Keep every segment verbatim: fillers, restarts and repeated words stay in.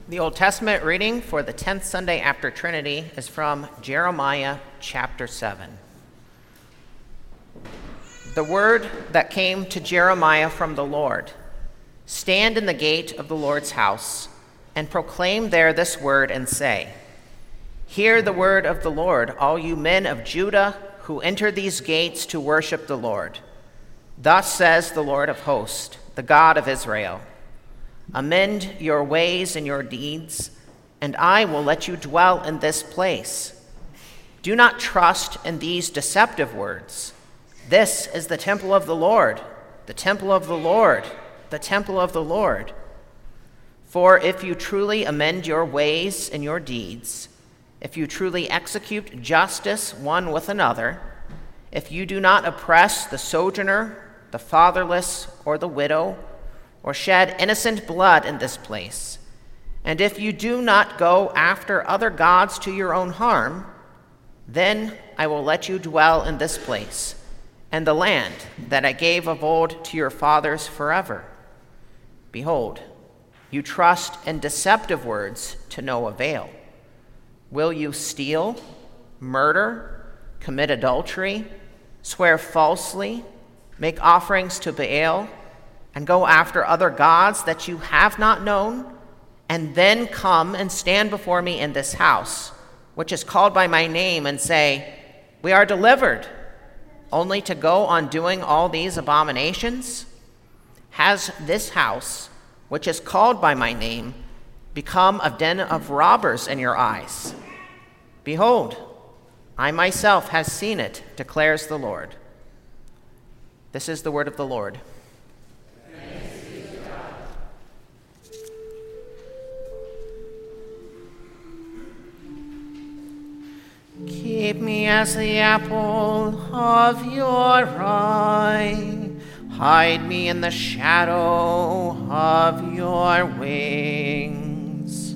The Old Testament reading for the tenth Sunday after Trinity is from Jeremiah chapter seven. The word that came to Jeremiah from the Lord: Stand in the gate of the Lord's house, and proclaim there this word, and say, Hear the word of the Lord, all you men of Judah who enter these gates to worship the Lord. Thus says the Lord of hosts, the God of Israel: Amend your ways and your deeds, and I will let you dwell in this place. Do not trust in these deceptive words. This is the temple of the Lord, the temple of the Lord, the temple of the Lord. For if you truly amend your ways and your deeds, if you truly execute justice one with another, if you do not oppress the sojourner, the fatherless, or the widow, or shed innocent blood in this place, and if you do not go after other gods to your own harm, then I will let you dwell in this place, and the land that I gave of old to your fathers forever. Behold, you trust in deceptive words to no avail. Will you steal, murder, commit adultery, swear falsely, make offerings to Baal, and go after other gods that you have not known, and then come and stand before me in this house, which is called by my name, and say, We are delivered, only to go on doing all these abominations? Has this house, which is called by my name, become a den of robbers in your eyes? Behold, I myself have seen it, declares the Lord. This is the word of the Lord. Keep me as the apple of your eye. Hide me in the shadow of your wings.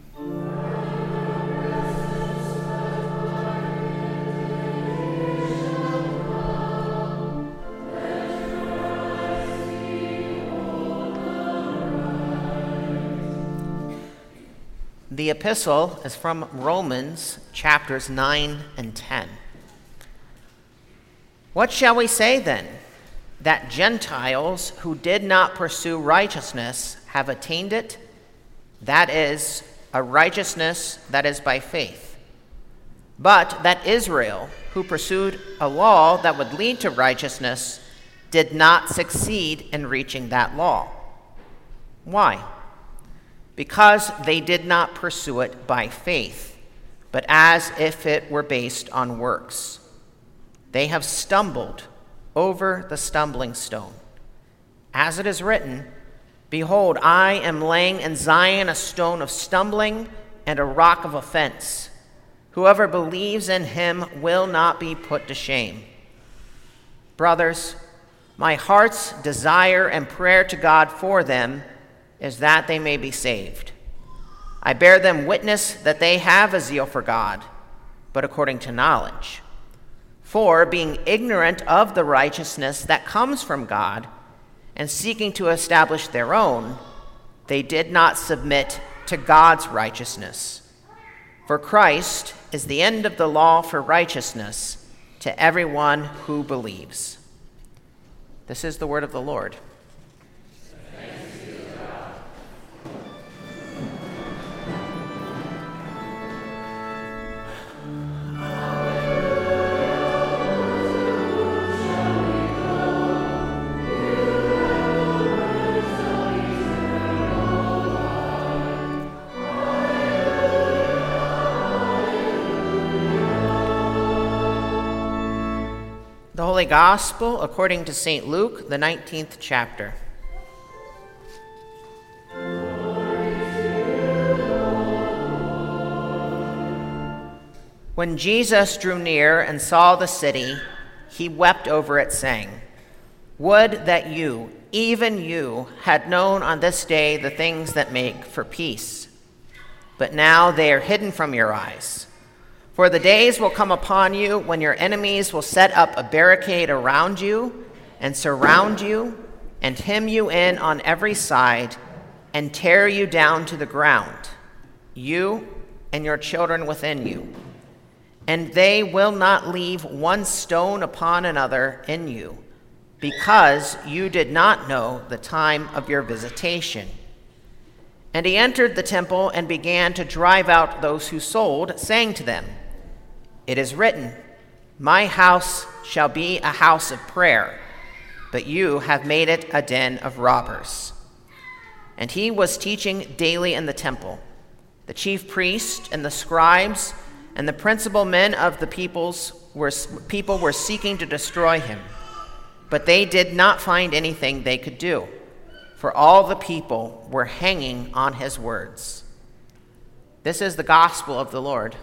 The epistle is from Romans chapters nine and ten. What shall we say then? That Gentiles who did not pursue righteousness have attained it? That is, a righteousness that is by faith. But that Israel, who pursued a law that would lead to righteousness, did not succeed in reaching that law. Why? Because they did not pursue it by faith, but as if it were based on works. They have stumbled over the stumbling stone. As it is written, Behold, I am laying in Zion a stone of stumbling and a rock of offense. Whoever believes in him will not be put to shame. Brothers, my heart's desire and prayer to God for them is that they may be saved. I bear them witness that they have a zeal for God, but according to knowledge. For, being ignorant of the righteousness that comes from God, and seeking to establish their own, they did not submit to God's righteousness. For Christ is the end of the law for righteousness to everyone who believes. This is the word of the Lord. The Holy Gospel according to Saint Luke, the nineteenth chapter. When Jesus drew near and saw the city, he wept over it, saying, Would that you, even you, had known on this day the things that make for peace. But now they are hidden from your eyes. For the days will come upon you when your enemies will set up a barricade around you and surround you and hem you in on every side and tear you down to the ground, you and your children within you, and they will not leave one stone upon another in you, because you did not know the time of your visitation. And he entered the temple and began to drive out those who sold, saying to them, "It is written, my house shall be a house of prayer, but you have made it a den of robbers." And he was teaching daily in the temple. The chief priests and the scribes and the principal men of the peoples were, people were seeking to destroy him, but they did not find anything they could do, for all the people were hanging on his words. This is the gospel of the Lord.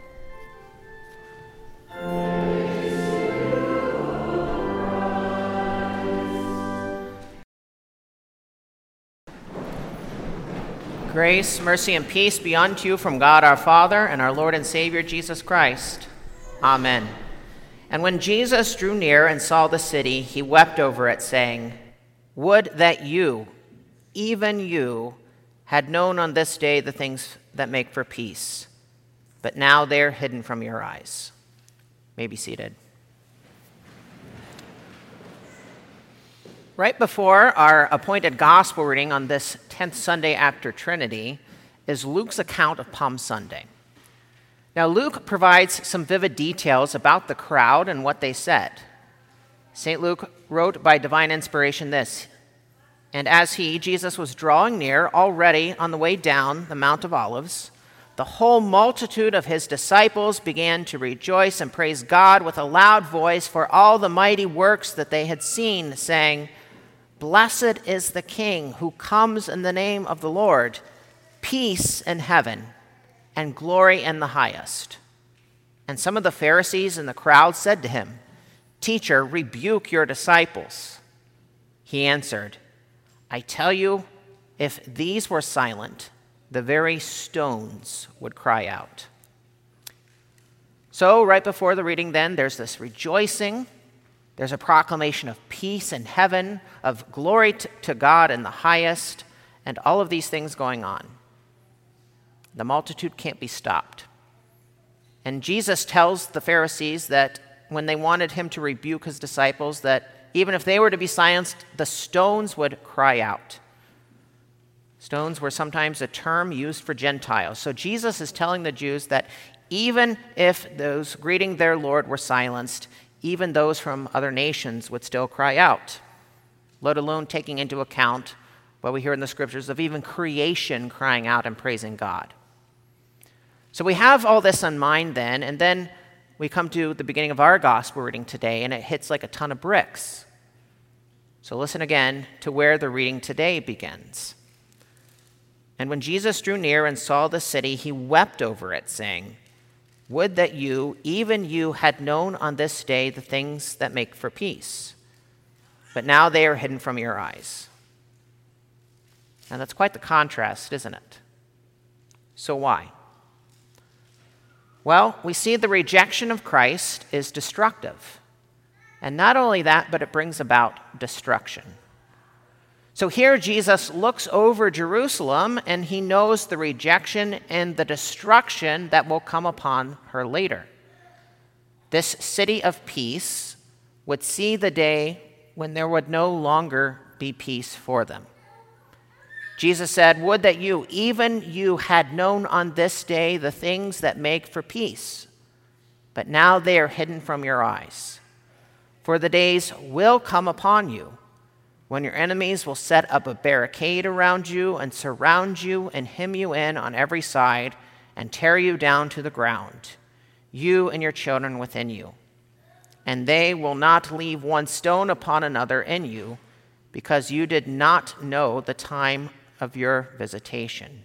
Grace, mercy, and peace be unto you from God our Father and our Lord and Savior Jesus Christ. Amen. And when Jesus drew near and saw the city, he wept over it, saying, "Would that you, even you, had known on this day the things that make for peace, but now they are hidden from your eyes." You may be seated. Right before our appointed gospel reading on this tenth Sunday after Trinity is Luke's account of Palm Sunday. Now, Luke provides some vivid details about the crowd and what they said. Saint Luke wrote by divine inspiration this, "And as he, Jesus, was drawing near, already on the way down the Mount of Olives, the whole multitude of his disciples began to rejoice and praise God with a loud voice for all the mighty works that they had seen, saying, 'Blessed is the King who comes in the name of the Lord, peace in heaven and glory in the highest.' And some of the Pharisees in the crowd said to him, 'Teacher, rebuke your disciples.' He answered, 'I tell you, if these were silent, the very stones would cry out.'" So right before the reading then, there's this rejoicing. There's a proclamation of peace in heaven, of glory to God in the highest, and all of these things going on. The multitude can't be stopped. And Jesus tells the Pharisees that when they wanted him to rebuke his disciples, that even if they were to be silenced, the stones would cry out. Stones were sometimes a term used for Gentiles. So Jesus is telling the Jews that even if those greeting their Lord were silenced, even those from other nations would still cry out, let alone taking into account what we hear in the scriptures of even creation crying out and praising God. So we have all this in mind then, and then we come to the beginning of our gospel reading today, and it hits like a ton of bricks. So listen again to where the reading today begins. "And when Jesus drew near and saw the city, he wept over it, saying, 'Would that you, even you, had known on this day the things that make for peace, but now they are hidden from your eyes.'" Now that's quite the contrast, isn't it? So why? Well, we see the rejection of Christ is destructive. And not only that, but it brings about destruction. So here Jesus looks over Jerusalem and he knows the rejection and the destruction that will come upon her later. This city of peace would see the day when there would no longer be peace for them. Jesus said, "Would that you, even you, had known on this day the things that make for peace, but now they are hidden from your eyes. For the days will come upon you when your enemies will set up a barricade around you and surround you and hem you in on every side and tear you down to the ground, you and your children within you. And they will not leave one stone upon another in you, because you did not know the time of your visitation."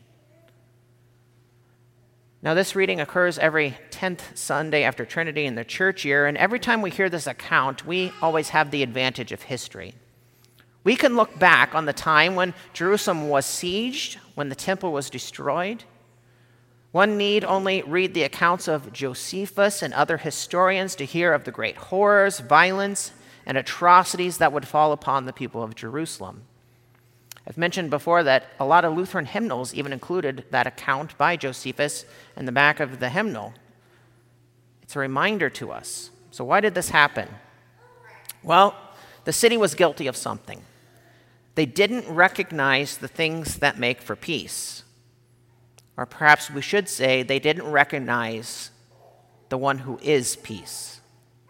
Now, this reading occurs every tenth Sunday after Trinity in the church year, and every time we hear this account, we always have the advantage of history. We can look back on the time when Jerusalem was sieged, when the temple was destroyed. One need only read the accounts of Josephus and other historians to hear of the great horrors, violence, and atrocities that would fall upon the people of Jerusalem. I've mentioned before that a lot of Lutheran hymnals even included that account by Josephus in the back of the hymnal. It's a reminder to us. So why did this happen? Well, the city was guilty of something. They didn't recognize the things that make for peace. Or perhaps we should say they didn't recognize the one who is peace.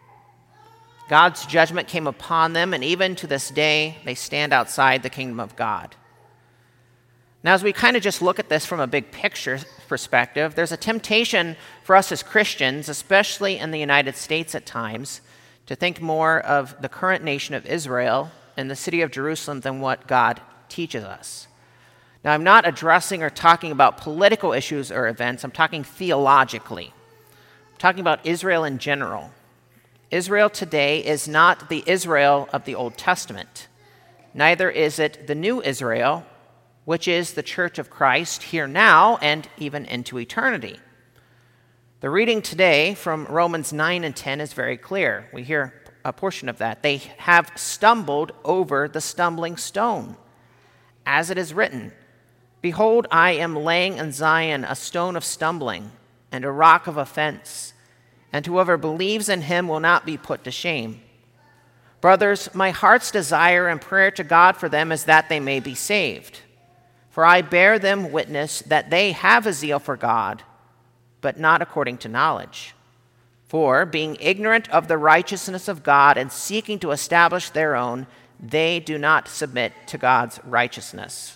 God's judgment came upon them, and even to this day, they stand outside the kingdom of God. Now, as we kind of just look at this from a big picture perspective, there's a temptation for us as Christians, especially in the United States at times, to think more of the current nation of Israel and the city of Jerusalem than what God teaches us. Now, I'm not addressing or talking about political issues or events. I'm talking theologically. I'm talking about Israel in general. Israel today is not the Israel of the Old Testament. Neither is it the new Israel, which is the church of Christ here now and even into eternity. The reading today from Romans nine and ten is very clear. We hear a portion of that. They have stumbled over the stumbling stone. As it is written, "Behold, I am laying in Zion a stone of stumbling and a rock of offense, and whoever believes in him will not be put to shame. Brothers, my heart's desire and prayer to God for them is that they may be saved. For I bear them witness that they have a zeal for God, but not according to knowledge. For, being ignorant of the righteousness of God and seeking to establish their own, they do not submit to God's righteousness."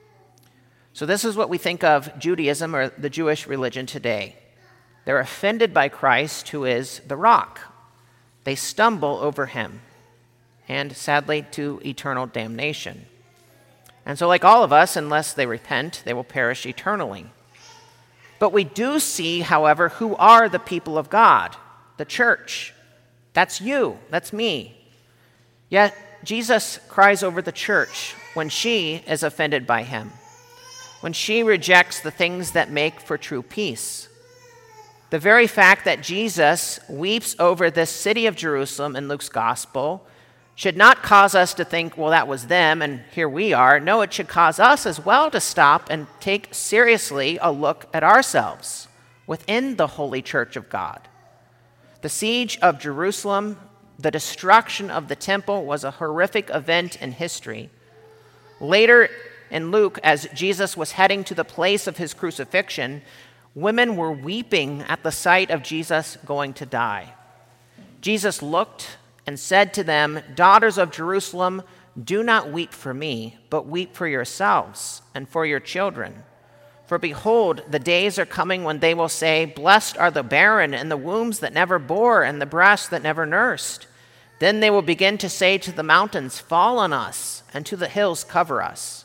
So this is what we think of Judaism or the Jewish religion today. They're offended by Christ, who is the rock. They stumble over him, and sadly, to eternal damnation. And so like all of us, unless they repent, they will perish eternally. But we do see, however, who are the people of God, the church. That's you, that's me. Yet Jesus cries over the church when she is offended by him, when she rejects the things that make for true peace. The very fact that Jesus weeps over this city of Jerusalem in Luke's gospel should not cause us to think, well, that was them and here we are. No, it should cause us as well to stop and take seriously a look at ourselves within the holy church of God. The siege of Jerusalem, the destruction of the temple, was a horrific event in history. Later in Luke, as Jesus was heading to the place of his crucifixion, women were weeping at the sight of Jesus going to die. Jesus looked and said to them, "Daughters of Jerusalem, do not weep for me, but weep for yourselves and for your children. For behold, the days are coming when they will say, 'Blessed are the barren and the wombs that never bore and the breasts that never nursed.' Then they will begin to say to the mountains, 'Fall on us,' and to the hills, 'Cover us.'"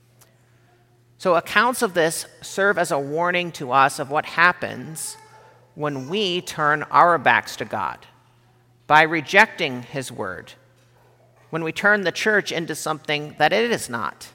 So accounts of this serve as a warning to us of what happens when we turn our backs to God by rejecting his word, when we turn the church into something that it is not.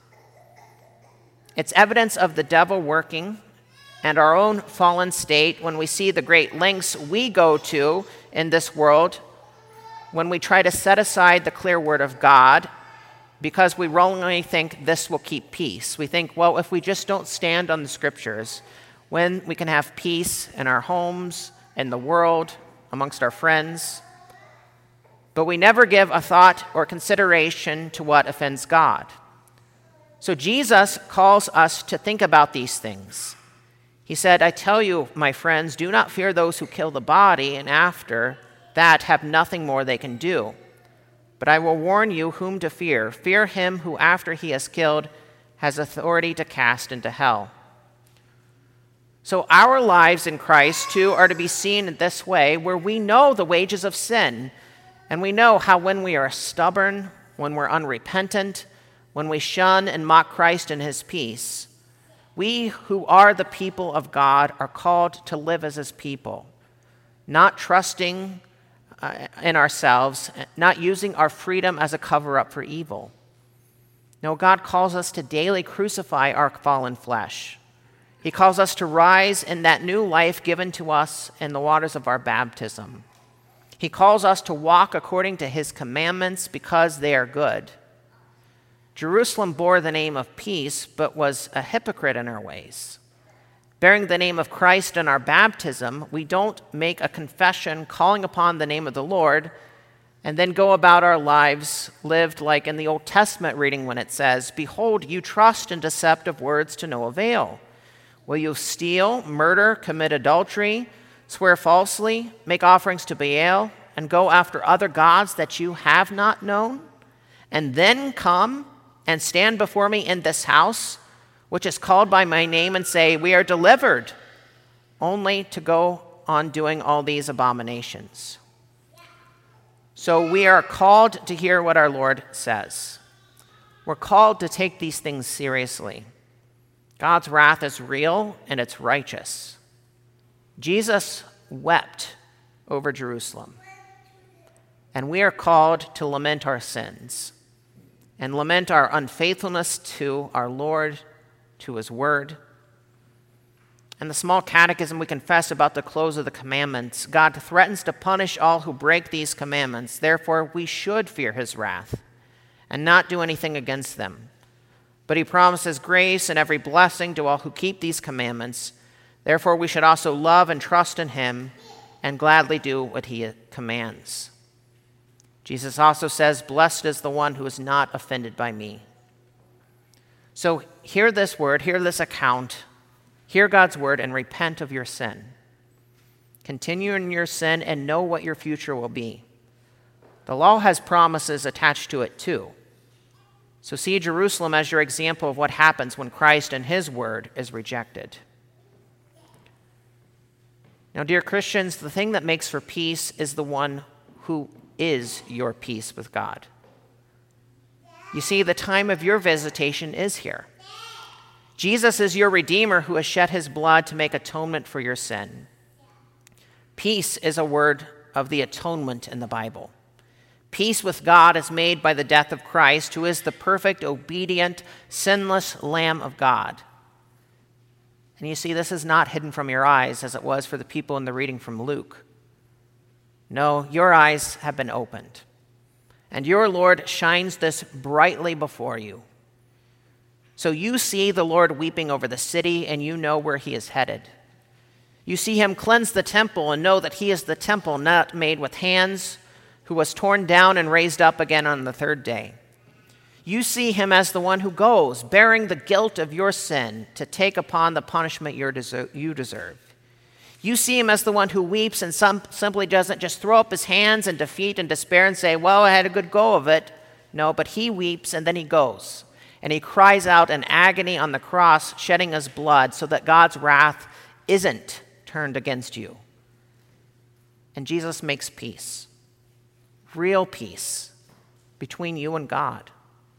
It's evidence of the devil working and our own fallen state when we see the great lengths we go to in this world when we try to set aside the clear word of God because we wrongly think this will keep peace. We think, well, if we just don't stand on the scriptures, when we can have peace in our homes, in the world, amongst our friends. But we never give a thought or consideration to what offends God. So Jesus calls us to think about these things. He said, "I tell you, my friends, do not fear those who kill the body, and after that have nothing more they can do. But I will warn you whom to fear. Fear him who, after he has killed, has authority to cast into hell." So our lives in Christ, too, are to be seen in this way, where we know the wages of sin, and we know how when we are stubborn, when we're unrepentant, when we shun and mock Christ and his peace, we who are the people of God are called to live as his people, not trusting uh, in ourselves, not using our freedom as a cover-up for evil. No, God calls us to daily crucify our fallen flesh. He calls us to rise in that new life given to us in the waters of our baptism. He calls us to walk according to his commandments because they are good. Jerusalem bore the name of peace, but was a hypocrite in her ways. Bearing the name of Christ in our baptism, we don't make a confession calling upon the name of the Lord and then go about our lives lived like in the Old Testament reading when it says, "Behold, you trust in deceptive words to no avail. Will you steal, murder, commit adultery, swear falsely, make offerings to Baal, and go after other gods that you have not known, and then come and stand before me in this house, which is called by my name, and say, 'We are delivered,' only to go on doing all these abominations?" So we are called to hear what our Lord says. We're called to take these things seriously. God's wrath is real and it's righteous. Jesus wept over Jerusalem. And we are called to lament our sins and lament our unfaithfulness to our Lord, to his word. In the small catechism we confess about the close of the commandments, God threatens to punish all who break these commandments. Therefore, we should fear his wrath and not do anything against them. But he promises grace and every blessing to all who keep these commandments. Therefore, we should also love and trust in him and gladly do what he commands. Jesus also says, "Blessed is the one who is not offended by me." So hear this word, hear this account, hear God's word, and repent of your sin. Continue in your sin and know what your future will be. The law has promises attached to it too. So see Jerusalem as your example of what happens when Christ and his word is rejected. Now, dear Christians, the thing that makes for peace is the one who is your peace with God. You see, the time of your visitation is here. Jesus is your Redeemer who has shed his blood to make atonement for your sin. Peace is a word of the atonement in the Bible. Peace with God is made by the death of Christ, who is the perfect, obedient, sinless Lamb of God. And you see, this is not hidden from your eyes as it was for the people in the reading from Luke. No, your eyes have been opened, and your Lord shines this brightly before you. So you see the Lord weeping over the city, and you know where he is headed. You see him cleanse the temple and know that he is the temple not made with hands, who was torn down and raised up again on the third day. You see him as the one who goes, bearing the guilt of your sin to take upon the punishment you deserve. You see him as the one who weeps and some, simply doesn't just throw up his hands in defeat and despair and say, "Well, I had a good go of it." No, but he weeps and then he goes. And he cries out in agony on the cross, shedding his blood so that God's wrath isn't turned against you. And Jesus makes peace, real peace, between you and God.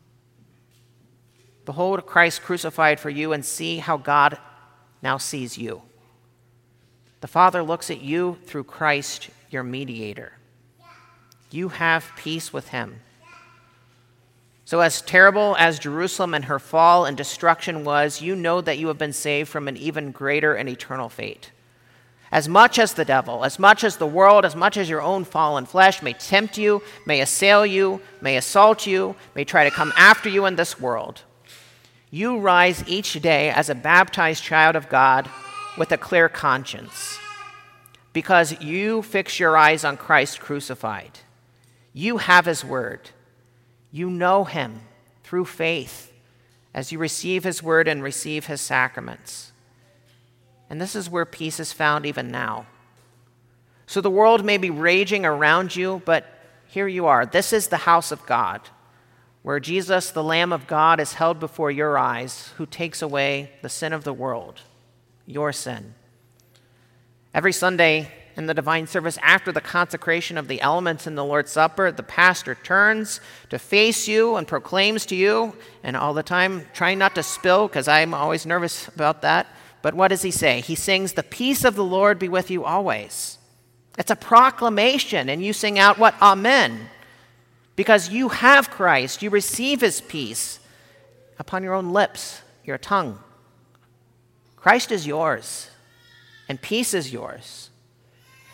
Behold Christ crucified for you and see how God now sees you. The Father looks at you through Christ, your mediator. You have peace with him. So as terrible as Jerusalem and her fall and destruction was, you know that you have been saved from an even greater and eternal fate. As much as the devil, as much as the world, as much as your own fallen flesh may tempt you, may assail you, may assault you, may try to come after you in this world, you rise each day as a baptized child of God with a clear conscience because you fix your eyes on Christ crucified. You have his word. You know him through faith as you receive his word and receive his sacraments. And this is where peace is found even now. So the world may be raging around you, but here you are. This is the house of God, where Jesus, the Lamb of God, is held before your eyes, who takes away the sin of the world, your sin. Every Sunday in the divine service, after the consecration of the elements in the Lord's Supper, the pastor turns to face you and proclaims to you, and all the time trying not to spill, because I'm always nervous about that, but what does he say? He sings, "The peace of the Lord be with you always." It's a proclamation, and you sing out what? Amen. Because you have Christ, you receive his peace upon your own lips, your tongue. Christ is yours, and peace is yours.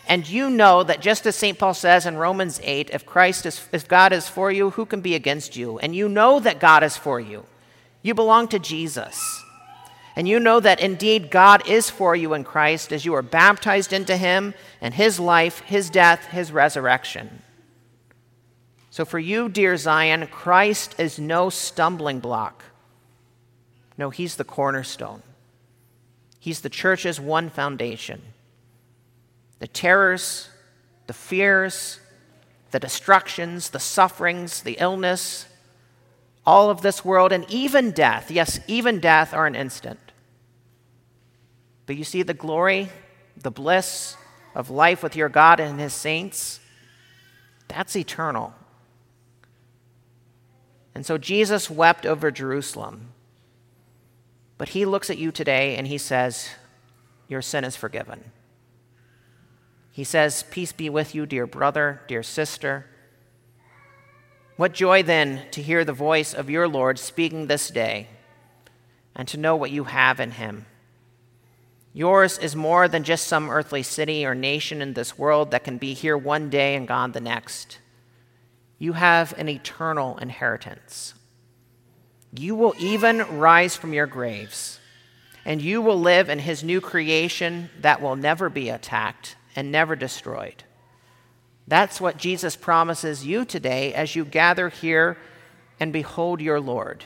And you know that just as Saint Paul says in Romans eight, if Christ is, if God is for you, who can be against you? And you know that God is for you. You belong to Jesus. And you know that indeed God is for you in Christ as you are baptized into him and his life, his death, his resurrection. So for you, dear Zion, Christ is no stumbling block. No, he's the cornerstone. He's the church's one foundation. The terrors, the fears, the destructions, the sufferings, the illness, all of this world, and even death, yes, even death are an instant. But you see the glory, the bliss of life with your God and his saints, that's eternal. And so Jesus wept over Jerusalem. But he looks at you today and he says, your sin is forgiven. He says, peace be with you, dear brother, dear sister. What joy then to hear the voice of your Lord speaking this day and to know what you have in him. Yours is more than just some earthly city or nation in this world that can be here one day and gone the next. You have an eternal inheritance. You will even rise from your graves, and you will live in his new creation that will never be attacked and never destroyed. That's what Jesus promises you today as you gather here and behold your Lord.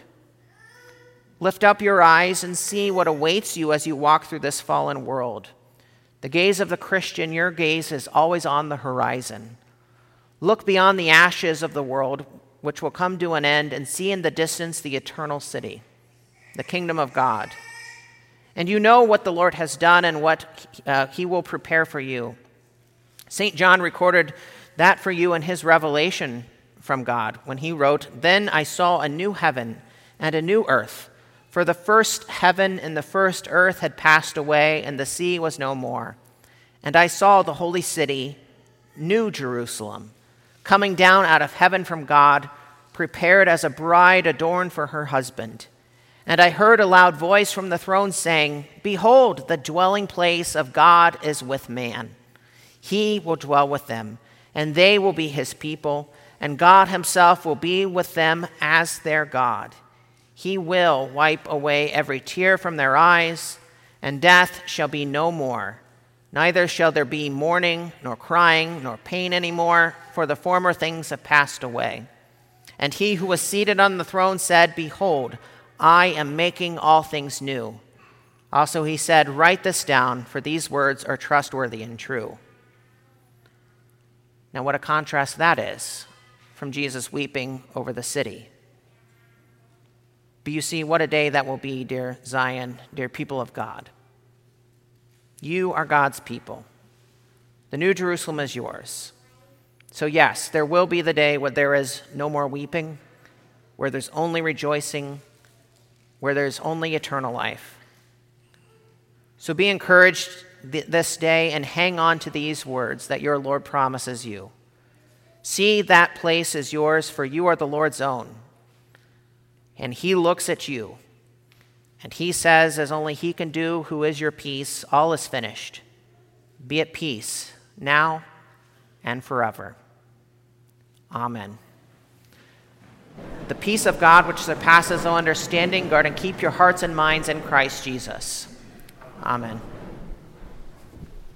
Lift up your eyes and see what awaits you as you walk through this fallen world. The gaze of the Christian, your gaze is always on the horizon. Look beyond the ashes of the world, which will come to an end, and see in the distance the eternal city, the kingdom of God. And you know what the Lord has done and what uh, he will prepare for you. Saint John recorded that for you in his revelation from God when he wrote, "Then I saw a new heaven and a new earth, for the first heaven and the first earth had passed away, and the sea was no more. And I saw the holy city, New Jerusalem, coming down out of heaven from God, prepared as a bride adorned for her husband. And I heard a loud voice from the throne saying, 'Behold, the dwelling place of God is with man. He will dwell with them, and they will be his people, and God himself will be with them as their God. He will wipe away every tear from their eyes, and death shall be no more. Neither shall there be mourning, nor crying, nor pain anymore, for the former things have passed away.' And he who was seated on the throne said, 'Behold, I am making all things new.' Also he said, 'Write this down, for these words are trustworthy and true.'" Now what a contrast that is from Jesus weeping over the city. But you see, what a day that will be, dear Zion, dear people of God. You are God's people. The New Jerusalem is yours. So yes, there will be the day where there is no more weeping, where there's only rejoicing, where there's only eternal life. So be encouraged th- this day and hang on to these words that your Lord promises you. See, that place is yours, for you are the Lord's own. And he looks at you, and he says, as only he can do, who is your peace, all is finished. Be at peace, now and forever. Amen. The peace of God, which surpasses all understanding, guard and keep your hearts and minds in Christ Jesus. Amen.